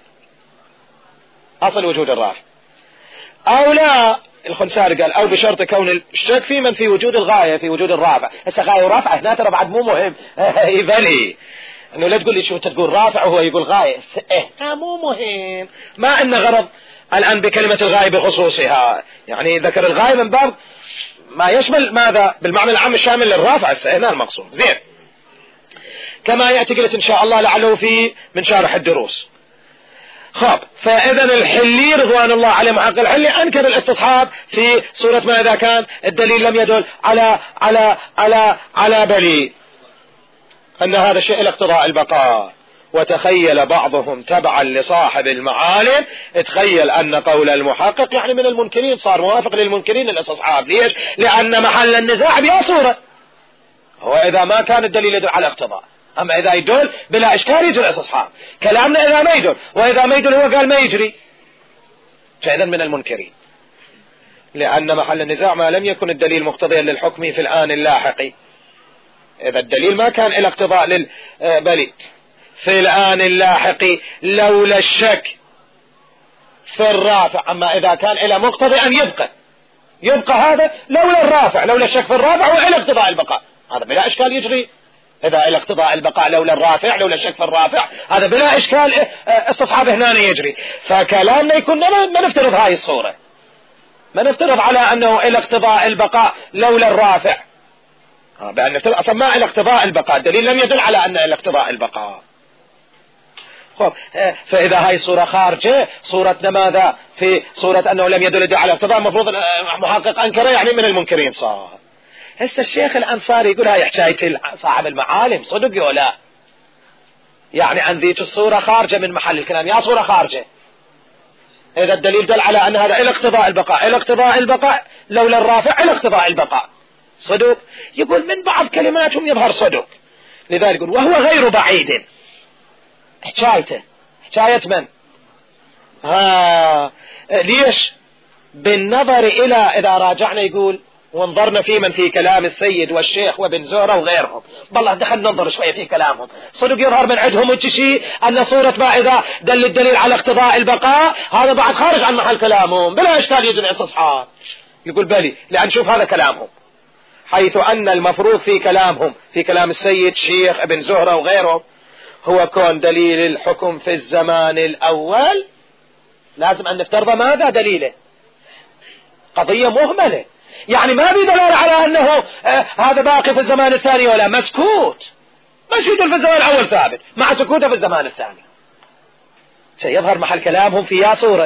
أصل وجود الرافع أو لا. الخنساري قال أو بشرط كون الشك في من في وجود الغاية، في وجود الرافع. هسه غاية ورافع هنا ترى بعد مو مهم يبلي انه لا تقول لي شو تقول رافع وهو يقول غاية، مو مهم، ما ان غرض الآن بكلمة الغاية بخصوصها، يعني ذكر الغاية من باب ما يشمل ماذا بالمعنى العام الشامل للرافع، هنا المقصود. زين، كما يأتي قلت إن شاء الله لعله في من شارح الدروس. خب، فإذا الحلي رضوان الله عليه محقق الحلي أنكر الاستصحاب في صورة ما إذا كان الدليل لم يدل على بلي أن هذا الشيء الاقتضاء البقاء. وتخيل بعضهم تبعا لصاحب المعالم، تخيل أن قول المحقق يعني من المنكرين، صار موافق للمنكرين الاستصحاب. ليش؟ لأن محل النزاع بها صورة، هو إذا ما كان الدليل يدل على اقتضاء أما إذا يدل بلا إشكال يجري الاستصحاب. كلامنا إذا ما يدل، وإذا ما يدل هو قال ما يجري، فإذا من المنكرين، لأن محل النزاع ما لم يكن الدليل مقتضيا للحكم في الآن اللاحق. إذا الدليل ما كان إلى اقتضاء بل في الآن اللاحق لولا الشك في الرافع. أما إذا كان إلى مقتضي أن يبقى هذا لولا الرافع، لولا الشك في الرافع وإلى اقتضاء البقاء، هذا بلا إشكال يجري. إذا إلى اقتضاء البقاء لولا الرافع لولا الشك في الرافع، هذا بلا إشكال استصحاب هنا يجري. فكلامنا يكون ما نفترض هاي الصورة، ما نفترض على أنه إلى اقتضاء البقاء لولا الرافع، بأن نفترض أصلا ما إلى اقتضاء البقاء، الدليل لم يدل على أن إلى اقتضاء البقاء. فإذا هاي الصورة خارجة، صورتنا ماذا؟ في صورة أنه لم يدل على اقتضاء، المفروض محقق أنكره، يعني من المنكرين صار. هسه الشيخ الأنصاري يقول هاي حكاية صاحب المعالم صدق ولا؟ يعني عن ذيك الصورة خارجة من محل الكلام، يا صورة خارجة. إذا الدليل دل على أن هذا إلى اقتضاء البقاء، إلى اقتضاء البقاء لولا الرافع إلى اقتضاء البقاء صدق. يقول من بعض كلماتهم يظهر صدق، لذلك يقول وهو غير بعيد. حكاية من؟ ليش؟ بالنظر إلى إذا راجعنا يقول وانظرنا في من في كلام السيد والشيخ وابن زهرة وغيرهم، بالله دخل ننظر شوية في كلامهم، صدق يظهر من عندهم الشيء أن صورة ما إذا دل الدليل على اقتضاء البقاء هذا بعد خارج عن محل كلامهم بلا إشكال يجري استصحاب. يقول بلي، لأن شوف هذا كلامهم، حيث أن المفروض في كلامهم في كلام السيد شيخ ابن زهرة وغيرهم هو كون دليل الحكم في الزمان الأول، لازم أن نفترض ماذا دليله؟ قضية مهملة، يعني ما بدلالة على أنه هذا باقي في الزمان الثاني ولا مسكوت، مسكوت في الزمان الأول ثابت مع سكوته في الزمان الثاني. سيظهر محل كلامهم في يا صورة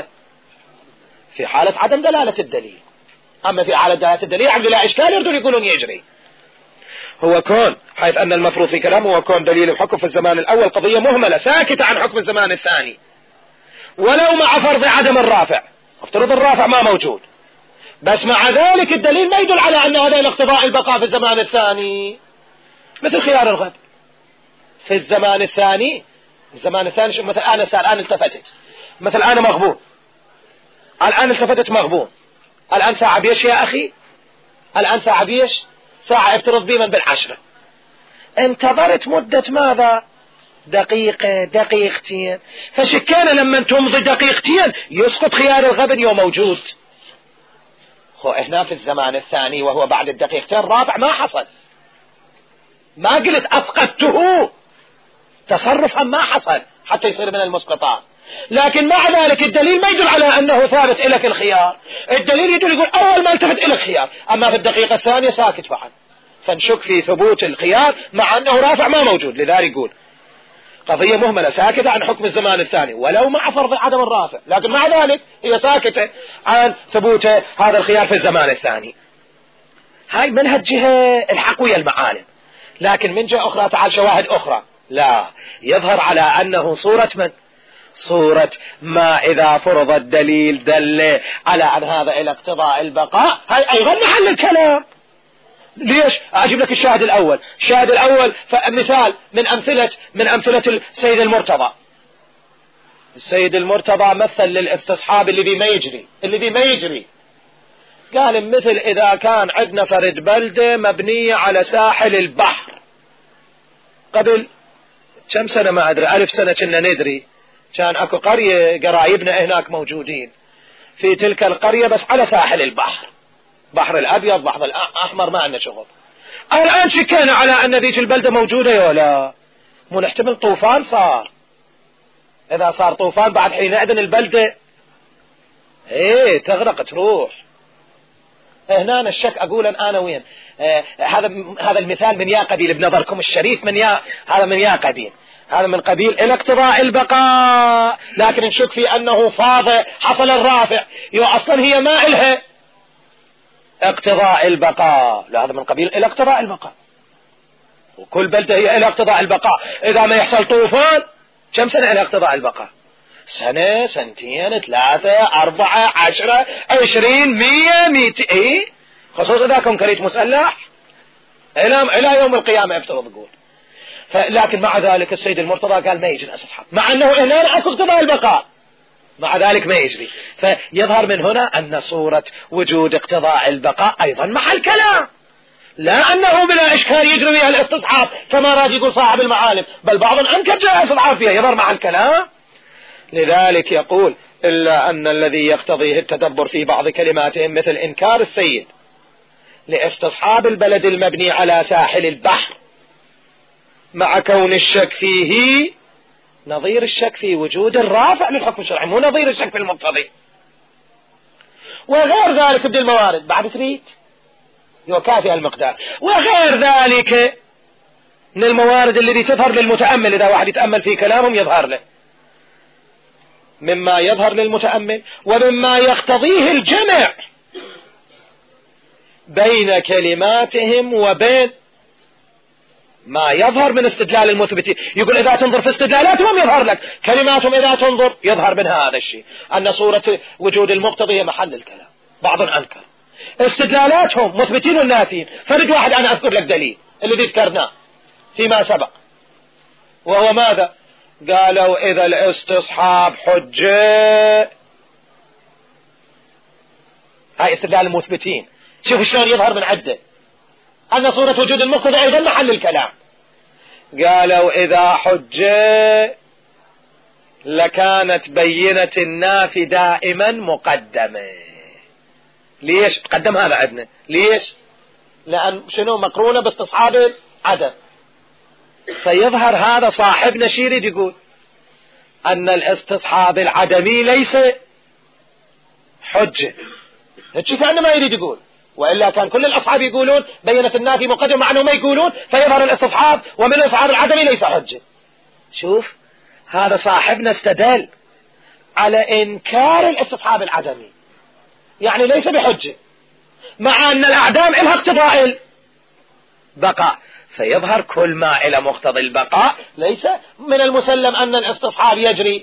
في حالة عدم دلالة الدليل. أما في حالة دلالة الدليل عند لا إشكال يردون يقولون يجري. هو كون حيث أن المفروض في كلامه هو كون دليل الحكم في الزمان الأول قضية مهملة ساكتة عن حكم الزمان الثاني، ولو مع فرض عدم الرافع، افترض الرافع ما موجود، بس مع ذلك الدليل ما يدل على أن هذا الاقتضاء البقاء في الزمان الثاني، مثل خيار الغد في الزمان الثاني. الزمان الثاني شوف، مثل أنا الآن التفتت، مثل أنا مغبون، الآن التفتت مغبون، الآن ساعة بيش يا أخي، الآن ساعة بيش، ساعة افترض بي من بالعشرة، انتظرت مدة ماذا؟ دقيقة دقيقتين، فشكينا لما تمضي دقيقتين يسقط خيار الغبن يوم موجود. هو هنا في الزمان الثاني وهو بعد الدقيقتين الرابع ما حصل، ما قلت أسقطته، تصرفا ما حصل حتى يصير من المسقطات، لكن مع ذلك الدليل ما يدل على أنه ثابت إلك الخيار، الدليل يدل يقول أول ما التفت إلك خيار، أما في الدقيقة الثانية ساكت بعد، فنشك في ثبوت الخيار مع أنه رافع ما موجود. لذلك يقول قضية مهملة ساكتة عن حكم الزمان الثاني ولو مع فرض عدم الرافع، لكن مع ذلك هي ساكتة عن ثبوت هذا الخيار في الزمان الثاني. هاي من هالجهة الحقوية المعالم، لكن من جهة أخرى تعال شواهد أخرى لا يظهر على أنه صورة من؟ صورة ما إذا فرض الدليل دل على أن هذا إلى اقتضاء البقاء، هاي أيضا محل الكلام. ليش؟ أجيب لك الشاهد الأول. الشاهد الأول مثال من أمثلة السيد المرتضى. السيد المرتضى مثل للاستصحاب اللي ما يجري قال مثل إذا كان عندنا فرد بلدة مبنية على ساحل البحر، قبل كم سنة ما أدري 1000 سنة كنا ندري، كان أكو قرية قرايبنا هناك موجودين في تلك القرية بس على ساحل البحر، بحر الأبيض بحر الأحمر ما عندنا شغل. الآن شكينا على أن ذيك البلدة موجودة ولا مو نحتمل طوفان صار، إذا صار طوفان بعد حينئذ البلدة تغرق تروح. هنا الشك أقول أنا وين هذا المثال من يا قبيل بنظركم الشريف هذا من يا قبيل، هذا من قبيل إلى اقتضاء البقاء، لكن نشك في أنه فاض حصل الرافع، أصلا هي ما إلها اقتضاء البقاء، لا هذا من قبيل إلى اقتضاء البقاء، وكل بلدة هي إلى اقتضاء البقاء. إذا ما يحصل طوفان كم سنة إلى اقتضاء البقاء؟ سنة، سنتين، 3، 4، 10، 20، 100، 200، خصوصا إذا كنت كريت مسلح إلى يوم القيامة يفترض. يقول لكن مع ذلك السيد المرتضى قال ما يجري الاستصحاب، مع أنه هنا أكو اقتضاء البقاء، مع ذلك ما يجري. فيظهر من هنا أن صورة وجود اقتضاء البقاء أيضا محل كلام، لا أنه بلا إشكال يجري فيها الاستصحاب كما راد يقول صاحب المعالم، بل بعض أنكر جاء استصحاب فيها، يظهر محل كلام. لذلك يقول إلا أن الذي يقتضيه التدبر في بعض كلماتهم مثل إنكار السيد لاستصحاب البلد المبني على ساحل البحر مع كون الشك فيه نظير الشك في وجود الرافع للحكم الشرعي، مو نظير الشك في المقتضي. وغير ذلك من الموارد بعد تريد يكافئ المقدار، وغير ذلك من الموارد التي تظهر للمتأمل، إذا واحد يتأمل في كلامهم يظهر له مما يظهر للمتأمل ومما يقتضيه الجمع بين كلماتهم وبين ما يظهر من استدلال المثبتين. يقول إذا تنظر في استدلالاتهم يظهر لك، كلماتهم إذا تنظر يظهر منها هذا الشيء، أن صورة وجود المقتضي محل الكلام. بعض أنكر استدلالاتهم مثبتين والنافين، فرد واحد أنا أذكر لك دليل الذي ذكرناه فيما سبق، وهو ماذا؟ قالوا إذا الاستصحاب حجة، هاي استدلال المثبتين. شوفوا شلون يظهر من عده أن صورة وجود المقتضى أيضا محل الكلام. قالوا إذا حجة لكانت بينة النافي دائما مقدمة. ليش تقدم هذا عندنا؟ ليش؟ لأن شنو مقرونة باستصحاب عدم. فيظهر هذا صاحبنا شي يريد يقول أن الاستصحاب العدمي ليس حجة، هالشي كأنه ما يريد يقول، وإلا كان كل الأصحاب يقولون بينة النافي مقدم، مع أنه ما يقولون، فيظهر الاستصحاب ومن الاستصحاب العدمي ليس حجة. شوف هذا صاحبنا استدل على إنكار الاستصحاب العدمي، يعني ليس بحجة، مع أن الأعدام إلها اقتضاء البقاء. فيظهر كل ما إلى مقتضى البقاء ليس من المسلم أن الاستصحاب يجري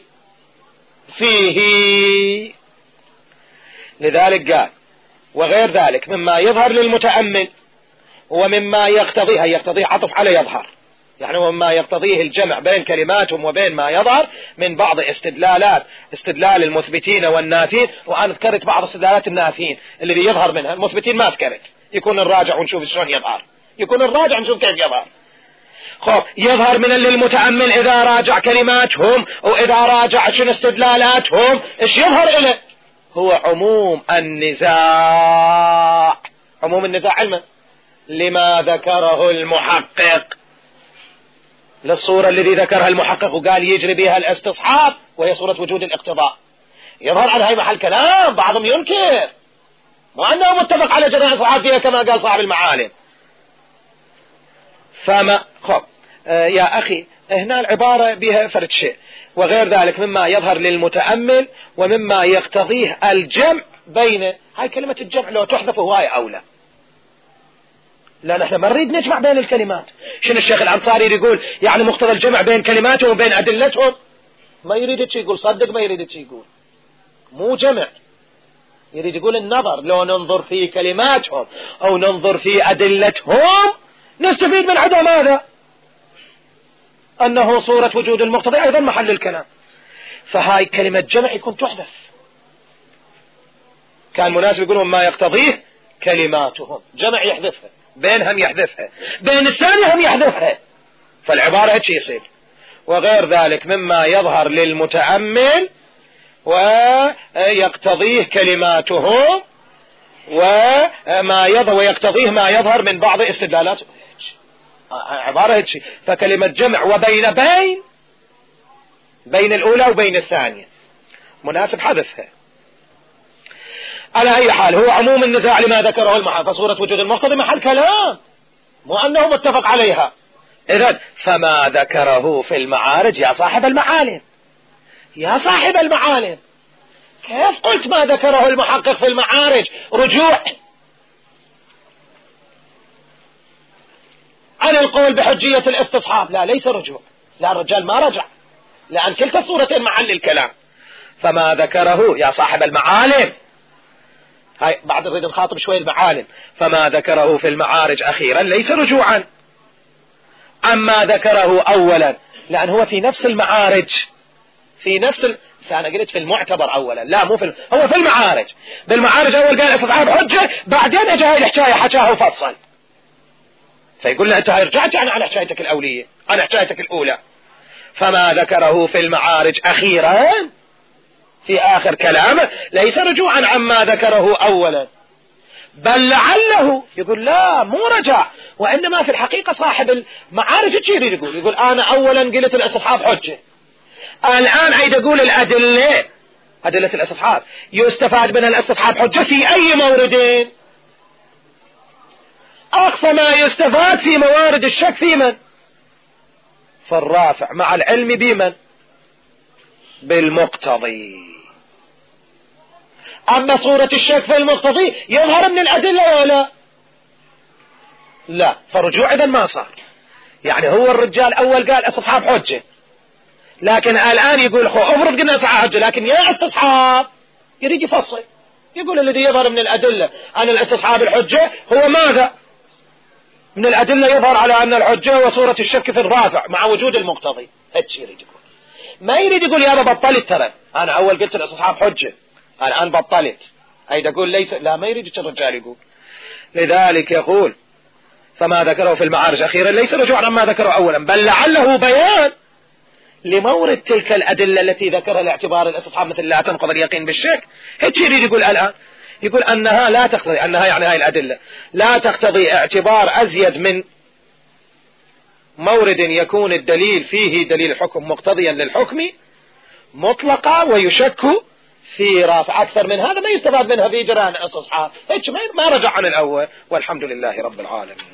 فيه. لذلك قال وغير ذلك مما يظهر للمتأمل ومما يقتضيه، يقتضيه عطف على يظهر، يعني ومما يقتضيه الجمع بين كلماتهم وبين ما يظهر من بعض استدلالات استدلال المثبتين والنافين. وأنا ذكرت بعض استدلالات النافين الذي يظهر منها، المثبتين ما ذكرت، يكون الراجع ونشوف شلون يظهر، يكون الراجع نشوف كيف يظهر. يظهر من للمتأمل إذا راجع كلماتهم وإذا راجع شنو استدلالاتهم، إيش يظهر إليه؟ هو عموم النزاع. عموم النزاع علما لما ذكره المحقق، للصورة الذي ذكرها المحقق وقال يجري بها الاستصحاب وهي صورة وجود الاقتضاء. يظهر على هاي محل كلام، بعضهم ينكر وأنه متفق على جرى الاستصحاب فيها كما قال صاحب المعالم. فما يا أخي هنا العبارة بها فرد شيء. وغير ذلك مما يظهر للمتأمل ومما يقتضيه الجمع بين، هاي كلمة الجمع لو تحذف هواية أولى، لا نحن ما نريد نجمع بين الكلمات. شنو الشيخ الأنصاري يقول يعني مقتضى الجمع بين كلماتهم وبين أدلتهم؟ ما يريد شيء يقول، صدق ما يريد شيء يقول، مو جمع، يريد يقول النظر، لو ننظر في كلماتهم أو ننظر في أدلتهم نستفيد من عدم ماذا؟ أنه صورة وجود المقتضى أيضا محل الكلام. فهاي كلمة جمع يكون تحذف، كان مناسب يقولون ما يقتضيه كلماتهم، جمع يحذفها، بينهم يحذفها، بين الثانية هم يحذفها، فالعبارة هيك يصير. وغير ذلك مما يظهر للمتأمل ويقتضيه كلماتهم ويقتضيه ما يظهر من بعض استدلالات، عبارة هيك. فكلمة جمع وبين بين الأولى وبين الثانية مناسب حذفها. على أي حال هو عموم النزاع لما ذكره المحقق، فصورة وجود المقتضى محل كلام، مو أنه متفق عليها. إذن فما ذكره في المعارج يا صاحب المعالم، يا صاحب المعالم، كيف قلت ما ذكره المحقق في المعارج رجوع عن القول بحجية الاستصحاب؟ لا، ليس رجوع، لا الرجال ما رجع، لأن كلتا الصورتين محل الكلام. فما ذكره يا صاحب المعالم، هاي بعد نريد نخاطب شوي المعالم، فما ذكره في المعارج أخيرا ليس رجوعا عما ذكره أولا، لأن هو في نفس المعارج، في نفس أنا قلت في المعتبر أولا، لا مو هو في المعارج. بالمعارج أول قال استصحاب حجة، بعدين أجا هاي الحكاية حكاها وفصل، فيقول له أنت هاي رجعت يعني عن حكايتك الأولية، عن حكايتك الأولى. فما ذكره في المعارج أخيرا في آخر كلامه ليس رجوعا عما ذكره أولا، بل لعله يقول لا مو رجع، وإنما في الحقيقة صاحب المعارج تشير يقول أنا أولا قلت الاستصحاب حجة، الآن عيد أقول الأدلة، أدلة الاستصحاب يستفاد منها الاستصحاب حجة في أي موردين؟ أقصى ما يستفاد في موارد الشك في من؟ فالرافع، مع العلم بمن؟ بالمقتضي. أما صورة الشك في المقتضي يظهر من الأدلة ولا لا؟ فرجوع إذن ما صار. يعني هو الرجال أول قال استصحاب حجة، لكن الآن يقول افرض قلنا استصحاب حجة، لكن يا استصحاب يريد يفصل، يقول الذي يظهر من الأدلة أن الاستصحاب الحجة هو ماذا؟ من الأدلة يظهر على أن الحجة وصورة الشك في الرافع مع وجود المقتضي. هيك يريد يقول، ما يريد يقول يا أبا بطلت، ترى أنا أول قلت الاستصحاب حجة الآن بطلت، أيد أقول ليس، لا ما يريد الرجال يقول. لذلك يقول فما ذكره في المعارج أخيرا ليس رجوعا عما ذكره أولا، بل لعله بيان لمورد تلك الأدلة التي ذكرها لاعتبار الاستصحاب، مثل لا تنقض اليقين بالشك. هيك يريد يقول الآن، يقول أنها لا تقتضي، أنها يعني هاي الأدلة لا تقتضي اعتبار أزيد من مورد يكون الدليل فيه دليل الحكم مقتضيا للحكم مطلقا ويشك في رافع، أكثر من هذا ما يستفاد منها في جران الاستصحاب. هيك ما رجع عن الأول، والحمد لله رب العالمين.